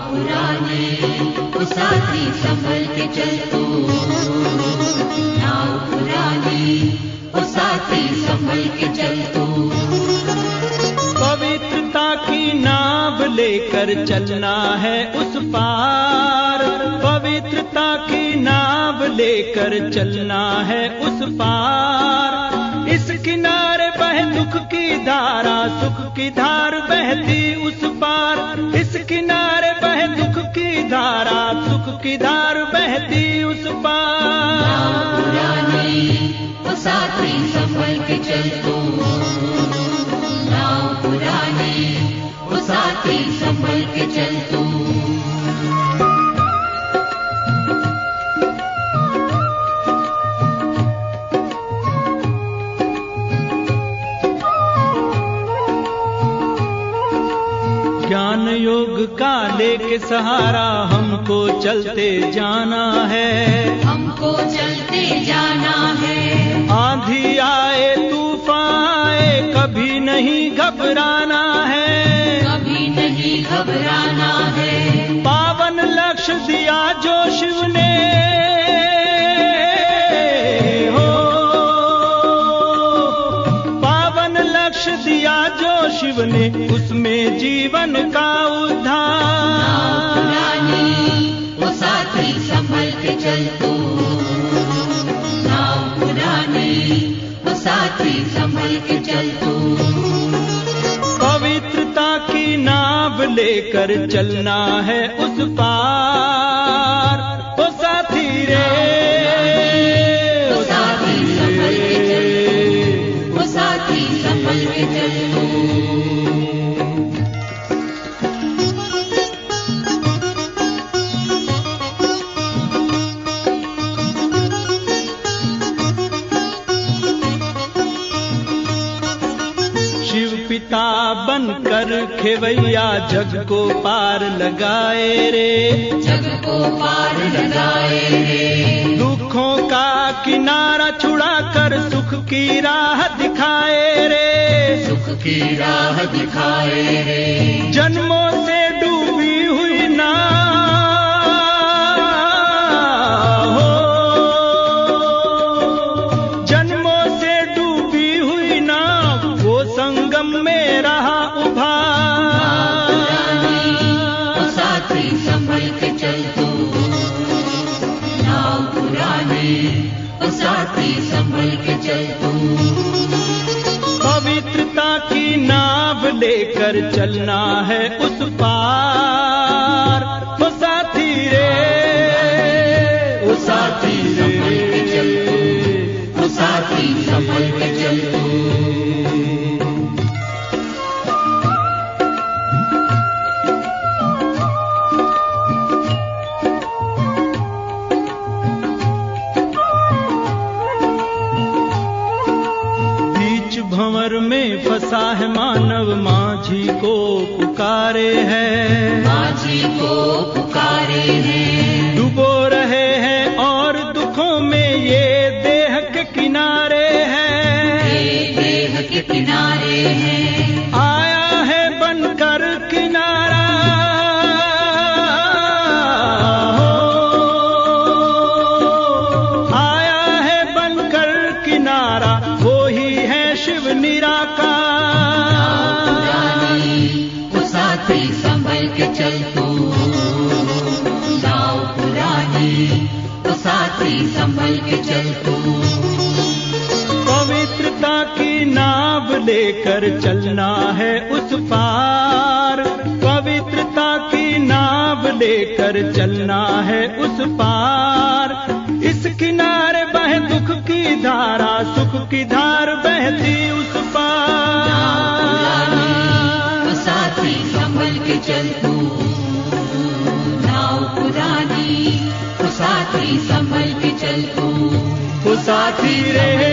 पुराने वो साथी संभल के चल तू, नाव पुरानी वो साथी संभल के चल तू। पवित्रता की नाव लेकर चलना है उस पार, पवित्रता की नाव लेकर चलना है उस पार। इस किनारे बहे दुख की धारा, सुख की धार बहती उस पार। इस किनारे बहे दुख की धारा, सुख की धार बहती उस पार। नाव पुरानी वो साथी संभल के चल तू, नाव पुरानी वो साथी संभल के चल तू। ज्ञान योग का लेके सहारा हमको चलते जाना है, हमको चलते जाना है। आंधी आए तूफान आए कभी नहीं घबराना है, कभी नहीं घबराना है। पावन लक्ष्य दिया जो शिव ने हो, पावन लक्ष्य दिया जो शिव ने, उसमें जीवन का उद्धार। नाव पुरानी वो साथी संभल के चल तू, नाव पुरानी वो साथी संभल के चल तू। पवित्रता की नाव लेकर चलना है उस पार। ओ साथी रे, वो साथी संभल के चल तू, वो साथी संभल के चल तू। शिव पिता बनकर खेवैया जग को पार लगाए रे, जग को पार लगाए रे। दुखों का किनारा छुड़ाकर सुख की राह दिखाए रे, सुख की राह दिखाए रे। जन्मों से डूबी हुई ना हो, जन्मों से डूबी हुई ना वो संगम में रहा उभार। वो साथी संभल के चल तू, नाव पुरानी वो साथी संभल के चल तू। पवित्रता की नाव लेकर चलना है उस पार। वो साथी रे, वो साथी संभल के चल तू, वो साथी संभल के चल तू। भंवर में फंसा है मानव, माझी को पुकारे हैं, माझी को पुकारे हैं। डूबो रहे हैं और दुखों में ये देह के किनारे हैं, ये देह के किनारे हैं। आया है बनकर किनारा हो, आया है बनकर किनारा, वो ही है शिव निराकार। वो साथी संभल के चल तू, नाव पुरानी वो साथी संभल के चल तू। पवित्रता की नाव लेकर चलना है उस पार, पवित्रता की नाव लेकर चलना है उस पार। इस किनारे बहे दुख की धारा, सुख की धार बहती उस पार। वो साथी संभल के चल तू, नाव पुरानी वो साथी संभल के चल तू। वो साथी रे,